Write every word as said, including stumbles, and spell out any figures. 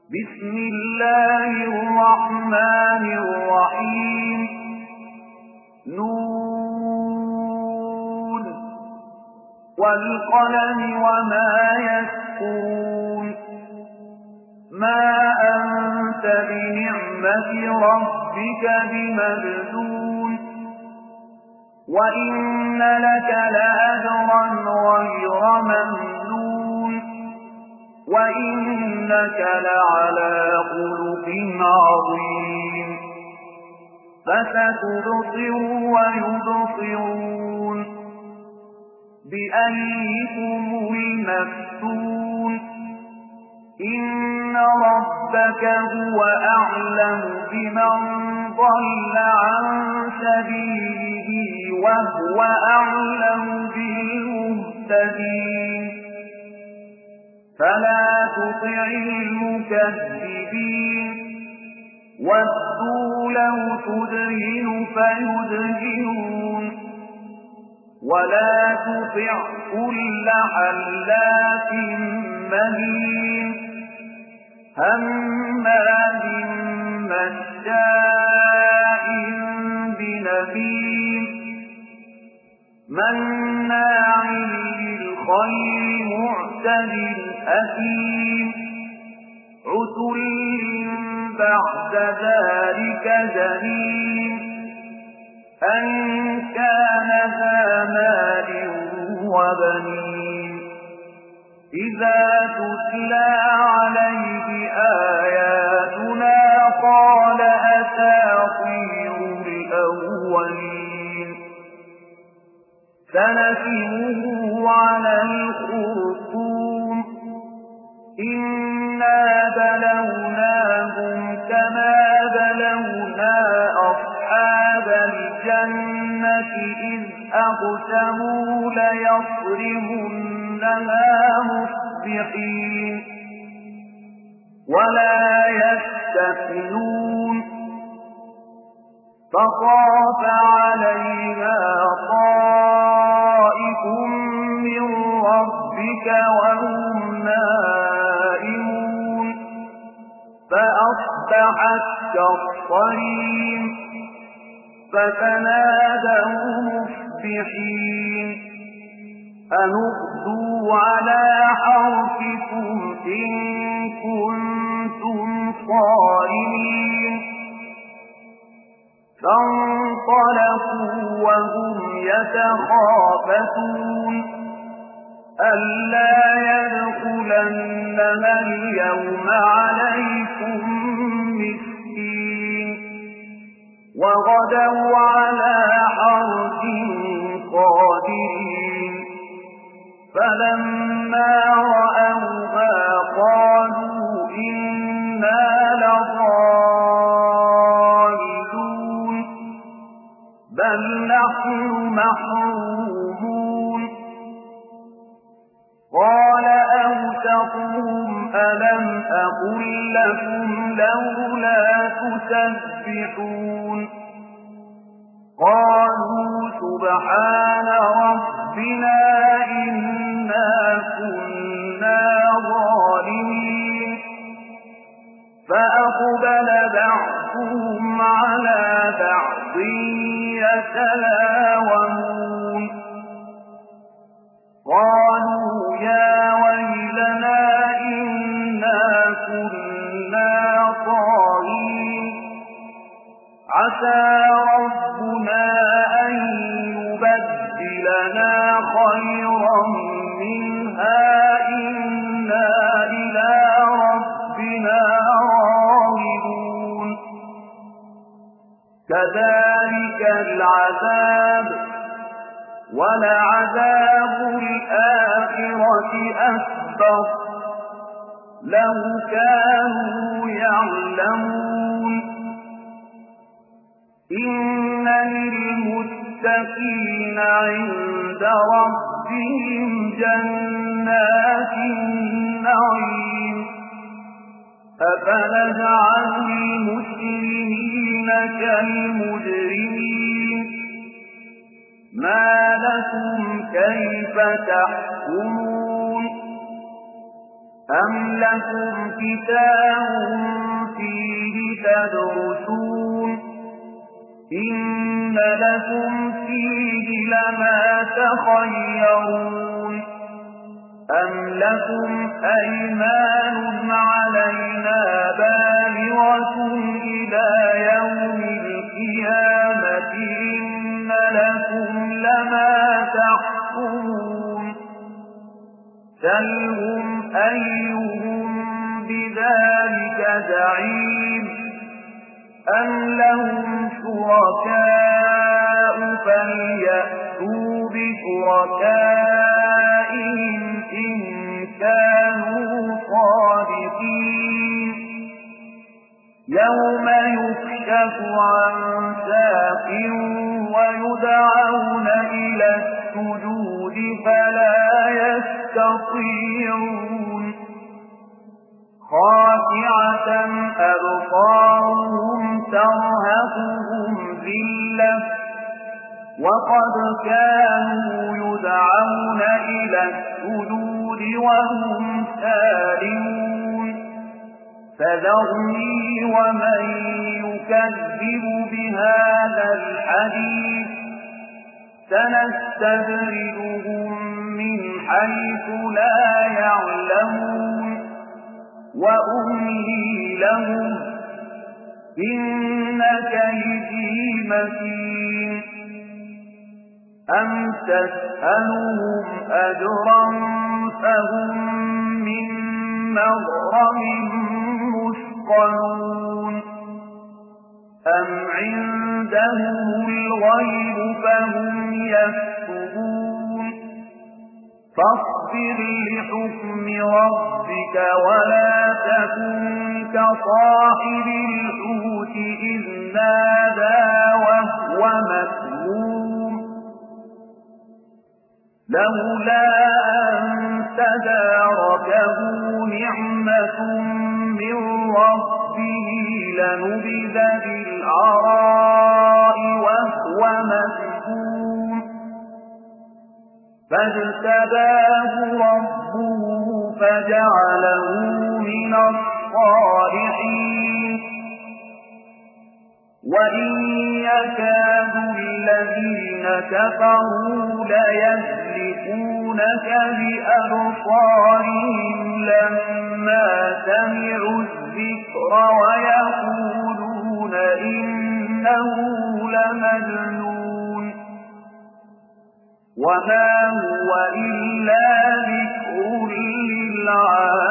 بسم الله الرحمن الرحيم نون والقلم وما يسطرون ما أنت بنعمة ربك بمجنون وإن لك لأجرا غير ممنون وإنك لعلى خلق عظيم فستبصر ويبصرون بأيكم المفتون إن ربك هو أعلم بمن ضل عن سبيله وهو أعلم بالمهتدين فلا تطع المكذبين ودوا لو تدهن فيدهنون ولا تطع كل حلاف مهين هماز مشاء بنميم مناع للخير معتد أثيم عتل بعد ذلك زنيم أن كان ذا مال وبنين إذا تتلى عليه آياتنا قال أساطير الأولين سنسمه على الخرطوم إنا بلوناهم كما بلونا أصحاب الجنة إذ أقسموا ليصرمنها مصبحين ولا يستثنون فطاف عليها طائف من ربك وهم نائمون فأصبحت كالصريم فتنادوا مصبحين أن اغدوا على حرثكم إن كنتم صارمين فانطلقوا وهم يتخافتون ألا يدخلنها اليوم عليكم مسكين وغدوا على حرد قادرين فلما رأوها قالوا إنا لضالون بل نحن محرومون قال أوسطهم ألم أقل لكم لولا تسبحون قالوا سبحان ربنا إنا كنا ظالمين فأقبل بعضهم على بعض يتلاومون قالوا يا ويلنا إنا كنا طاغين عسى ربنا أن يبدلنا خيرا منها إنا إلى ربنا راغبون كذلك العذاب ولعذاب الآخرة أكبر لو كانوا يعلمون إن للمتقين عند ربهم جنات النعيم أفنجعل المسلمين كالمجرمين ما لكم كيف تحكمون أم لكم كتاب فيه تدرسون إن لكم فيه لما تخيرون أم لكم أيمان علينا بالغة إلى يوم القيامة إن لكم لما تحكمون سلهم أيهم بذلك زعيم أم لهم شركاء فليأتوا بشركائهم إن كانوا صادقين يوم يكشف عن ساق ويدعون إلى السجود فلا يستطيعون خاشعة أبصارهم ترهقهم ذلة وقد كانوا يدعون إلى السجود وهم سالمون فذرني ومن يكذب بهذا الحديث سنستدرجهم من حيث لا يعلمون وأملي لهم إن كيدي متين أم تسألهم أجرا فهم من مغرم مثقلون أم عندهم الغيب فهم يكتبون فاصبر لحكم ربك ولا تكن كصاحب الحوت إذ نادى وهو مكظوم لولا أن تداركه نعمة من ربه لنبذ بالعراء وهو مذموم فاجتباه ربه فجعله من الصالحين وإن يكاد الذين كفروا ليزلقونك بأبصارهم لما سمعوا الذكر ويقولون إنه لمجنون وما هو إلا ذكر للعالمين